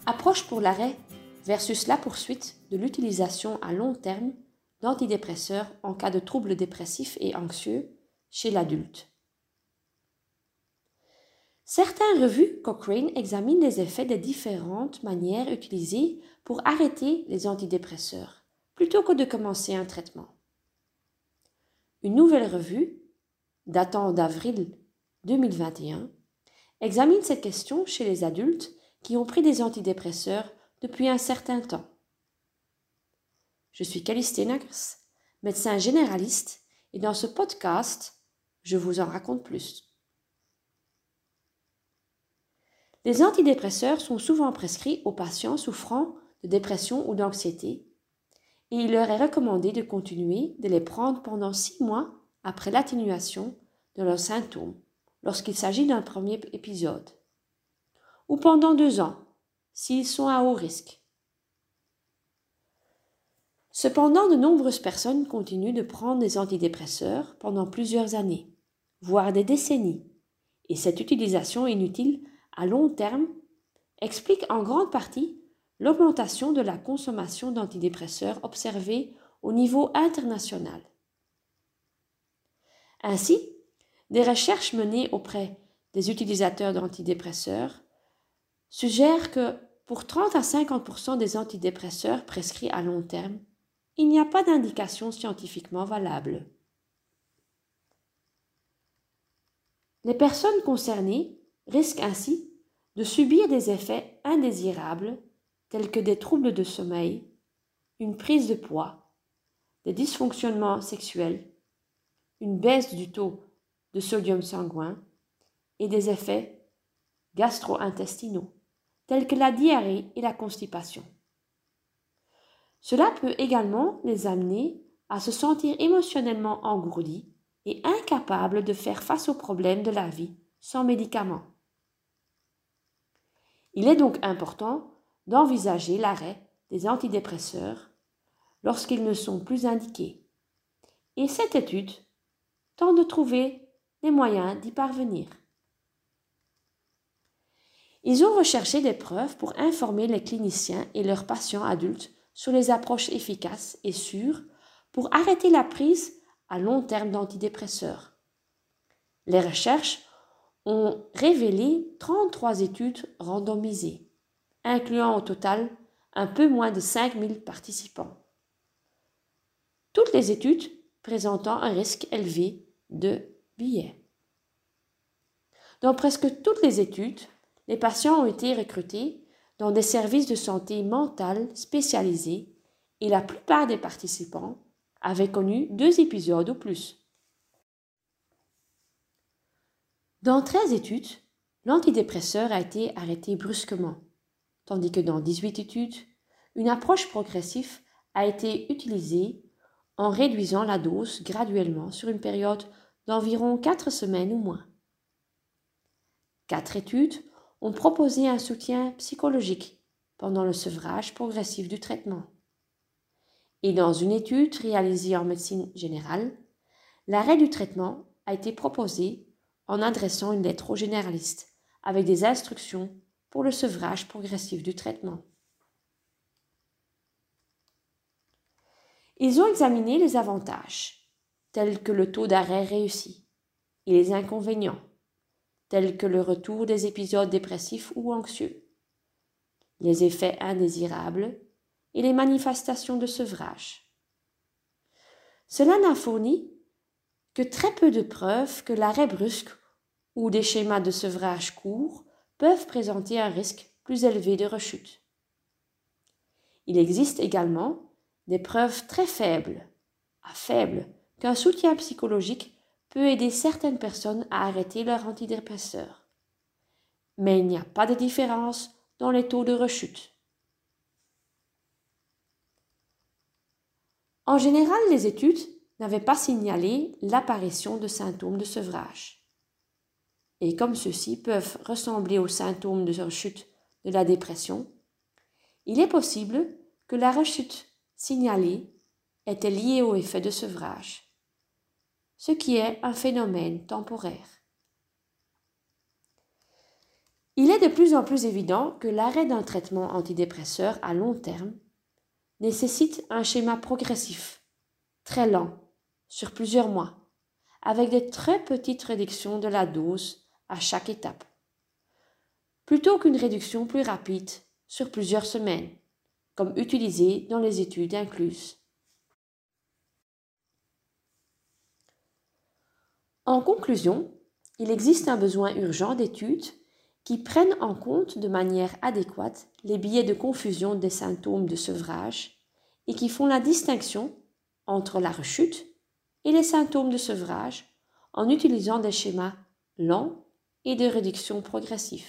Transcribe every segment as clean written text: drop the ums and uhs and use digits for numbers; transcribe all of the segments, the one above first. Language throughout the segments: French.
Approche pour l'arrêt versus la poursuite de l'utilisation à long terme d'antidépresseurs en cas de troubles dépressifs et anxieux chez l'adulte. Certaines revues Cochrane examinent les effets des différentes manières utilisées pour arrêter les antidépresseurs, plutôt que de commencer un traitement. Une nouvelle revue, datant d'avril 2021, examine cette question chez les adultes qui ont pris des antidépresseurs depuis un certain temps. Je suis Calistée Nagers, médecin généraliste, et dans ce podcast, je vous en raconte plus. Les antidépresseurs sont souvent prescrits aux patients souffrant de dépression ou d'anxiété, et il leur est recommandé de continuer de les prendre pendant 6 mois après l'atténuation de leurs symptômes, lorsqu'il s'agit d'un premier épisode, ou pendant 2 ans, s'ils sont à haut risque. Cependant, de nombreuses personnes continuent de prendre des antidépresseurs pendant plusieurs années, voire des décennies, et cette utilisation inutile à long terme explique en grande partie l'augmentation de la consommation d'antidépresseurs observée au niveau international. Ainsi, des recherches menées auprès des utilisateurs d'antidépresseurs suggèrent que pour 30 à 50% des antidépresseurs prescrits à long terme, il n'y a pas d'indication scientifiquement valable. Les personnes concernées risquent ainsi de subir des effets indésirables tels que des troubles de sommeil, une prise de poids, des dysfonctionnements sexuels, une baisse du taux de sodium sanguin et des effets gastro-intestinaux tels que la diarrhée et la constipation. Cela peut également les amener à se sentir émotionnellement engourdis et incapables de faire face aux problèmes de la vie sans médicaments. Il est donc important d'envisager l'arrêt des antidépresseurs lorsqu'ils ne sont plus indiqués. Et cette étude tente de trouver des moyens d'y parvenir. Ils ont recherché des preuves pour informer les cliniciens et leurs patients adultes sur les approches efficaces et sûres pour arrêter la prise à long terme d'antidépresseurs. Les recherches ont révélé 33 études randomisées, incluant au total un peu moins de 5000 participants. Toutes les études présentant un risque élevé de biais. Dans presque toutes les études, les patients ont été recrutés dans des services de santé mentale spécialisés et la plupart des participants avaient connu 2 épisodes ou plus. Dans 13 études, l'antidépresseur a été arrêté brusquement, tandis que dans 18 études, une approche progressive a été utilisée en réduisant la dose graduellement sur une période d'environ 4 semaines ou moins. 4 études ont proposé un soutien psychologique pendant le sevrage progressif du traitement. Et dans une étude réalisée en médecine générale, l'arrêt du traitement a été proposé en adressant une lettre au généraliste avec des instructions pour le sevrage progressif du traitement. Ils ont examiné les avantages, tels que le taux d'arrêt réussi, et les inconvénients, tels que le retour des épisodes dépressifs ou anxieux, les effets indésirables et les manifestations de sevrage. Cela n'a fourni que très peu de preuves que l'arrêt brusque ou des schémas de sevrage courts peuvent présenter un risque plus élevé de rechute. Il existe également des preuves très faibles qu'un soutien psychologique peut aider certaines personnes à arrêter leur antidépresseur. Mais il n'y a pas de différence dans les taux de rechute. En général, les études n'avaient pas signalé l'apparition de symptômes de sevrage. Et comme ceux-ci peuvent ressembler aux symptômes de rechute de la dépression, il est possible que la rechute signalée était liée au effet de sevrage, ce qui est un phénomène temporaire. Il est de plus en plus évident que l'arrêt d'un traitement antidépresseur à long terme nécessite un schéma progressif, très lent, sur plusieurs mois, avec de très petites réductions de la dose à chaque étape, plutôt qu'une réduction plus rapide sur plusieurs semaines, comme utilisé dans les études incluses. En conclusion, il existe un besoin urgent d'études qui prennent en compte de manière adéquate les biais de confusion des symptômes de sevrage et qui font la distinction entre la rechute et les symptômes de sevrage en utilisant des schémas lents et de réduction progressive.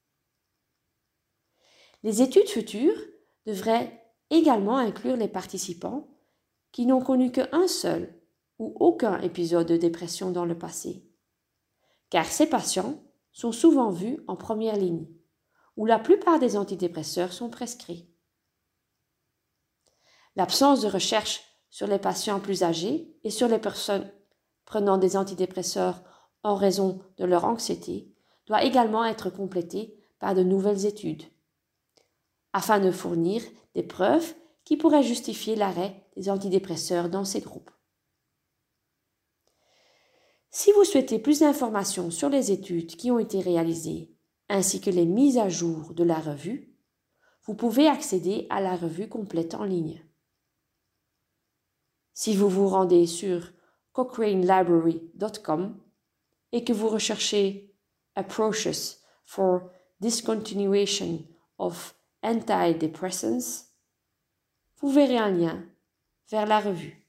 Les études futures devraient également inclure les participants qui n'ont connu qu'un seul ou aucun épisode de dépression dans le passé, car ces patients sont souvent vus en première ligne, où la plupart des antidépresseurs sont prescrits. L'absence de recherche sur les patients plus âgés et sur les personnes prenant des antidépresseurs en raison de leur anxiété doit également être complétée par de nouvelles études, afin de fournir des preuves qui pourraient justifier l'arrêt des antidépresseurs dans ces groupes. Si vous souhaitez plus d'informations sur les études qui ont été réalisées, ainsi que les mises à jour de la revue, vous pouvez accéder à la revue complète en ligne. Si vous vous rendez sur cochranelibrary.com et que vous recherchez Approaches for Discontinuation of Antidepressants, vous verrez un lien vers la revue.